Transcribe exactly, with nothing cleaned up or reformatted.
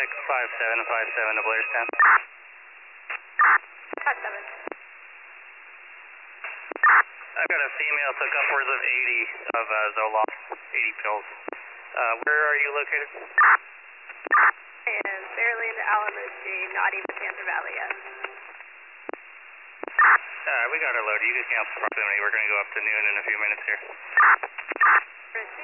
six five seven five seven to Blairstown. five seven. I've got a female took upwards of eighty of uh, Zoloft, eighty pills. Uh, where are you located? And barely into Alamoose, not even Santa Valley yet. Uh, we got her loaded. You can cancel proximity. We're going to go up to noon in a few minutes here. Bridge